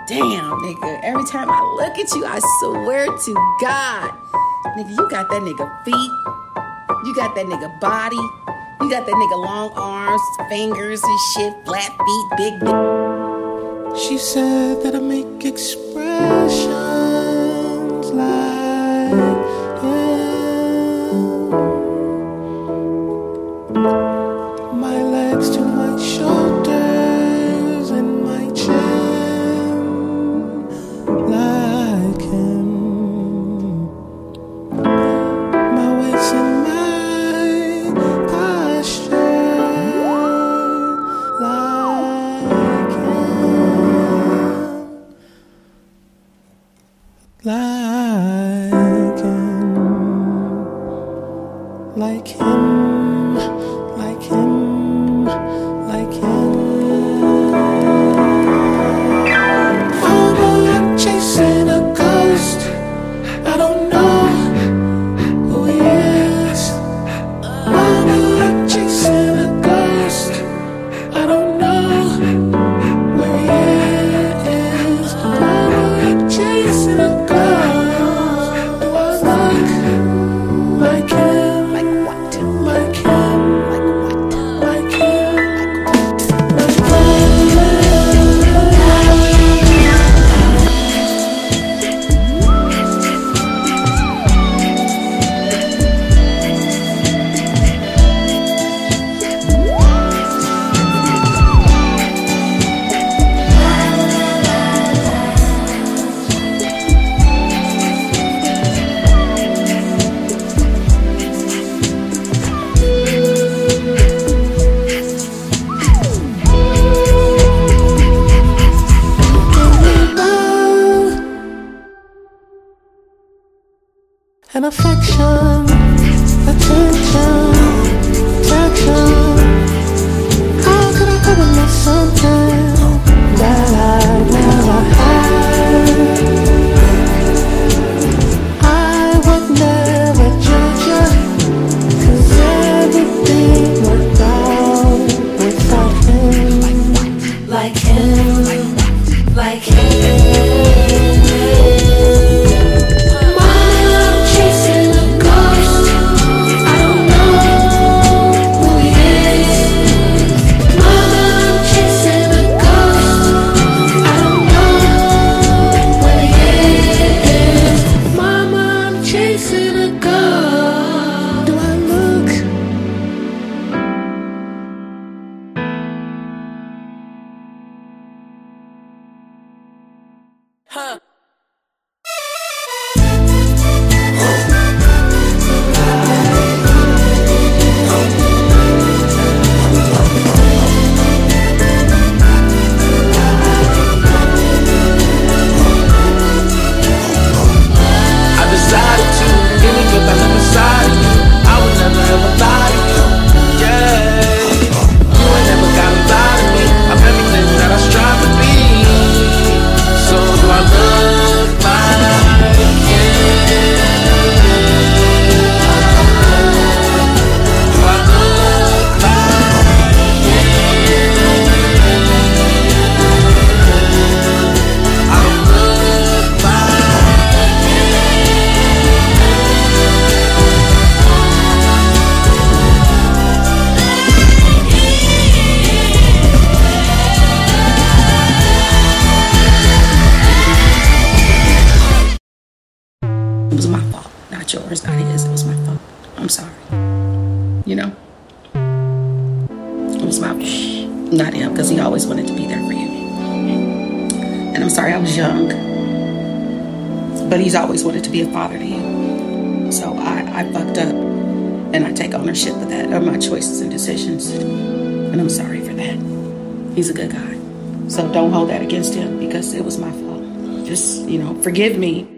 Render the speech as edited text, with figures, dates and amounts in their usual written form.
Damn, nigga. Every time I look at you, I swear to God. Nigga, you got that nigga feet. You got that nigga body. You got that nigga long arms, fingers and shit, flat feet, big. She said that I make expressions like my legs to my shoulders and my chin like him. My waist and my posture like him. Like him. Like him. Like him, like him. I'm chasing a ghost. I don't know who he is. I'm chasing a ghost. I don't know where he is. I'm chasing a ghost. Do I look like him? Like what? Like him. And affection, attention, protection. How could I ever miss something that I never had? I would never judge you, 'cause everything worked out without him. Like him, like him. Huh. It was my fault, not yours, not his. It was my fault. I'm sorry. You know? It was my fault, not him, because he always wanted to be there for you. And I'm sorry I was young, but he's always wanted to be a father to you. So I fucked up, and I take ownership of that, of my choices and decisions. And I'm sorry for that. He's a good guy. So don't hold that against him, because it was my fault. Just, forgive me.